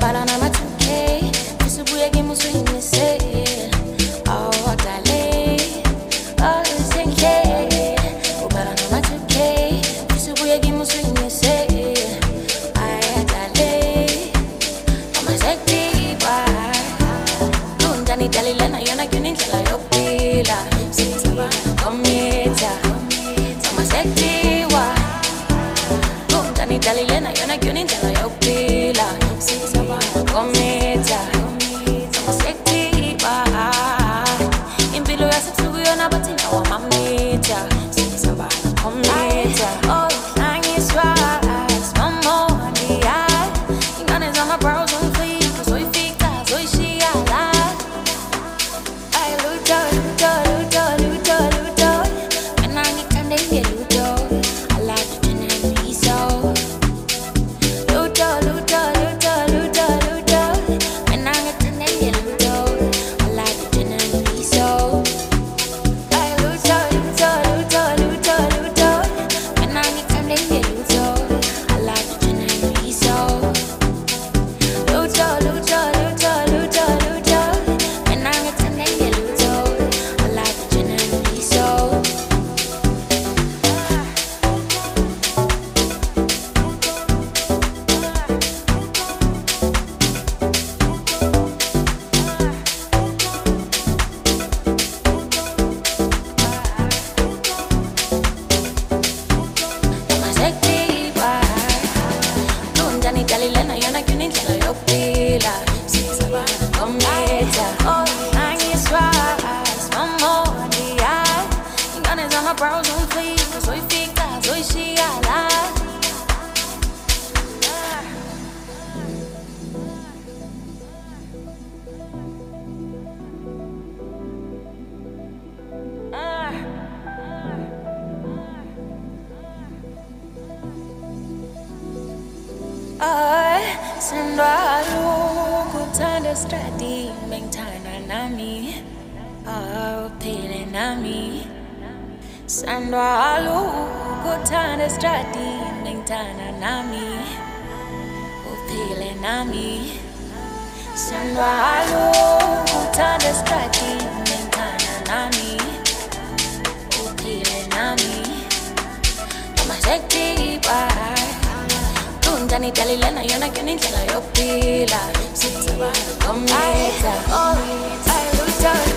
ubhala nama-2K isibuye kimi usuyinise awudale usenhle ubhala nama-2K isibuye kimi usuyinise ayadale amasektiba lunjani dalilena yona kunindlela yokuphila sisaba komita amasektiwa lunjani dalilena yona kunindlela yokuphila sisaba komita amasektiba impilo yasebusuku yona bathi nawamamita sisaba komita oh angiswa Kuthanda stradi mengithanda nami awuphile nami sandwalo kuthanda stradi mengithanda nami uphile nami sandwalo kuthanda stradi mengithanda nami uphile nami amasektiba lunjani dalilena yona kunindlela yokuphila sisaba komita oh I lose